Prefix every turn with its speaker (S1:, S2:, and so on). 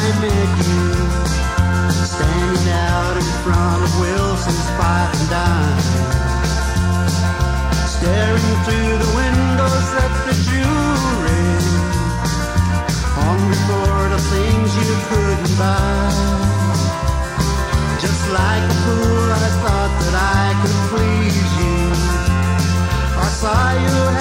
S1: I met you, standing out in front of Wilson's Pipe and Dime, staring through the windows at the jewelry, hungry for the things you couldn't buy. Just like a fool, I thought that I could please you. I saw you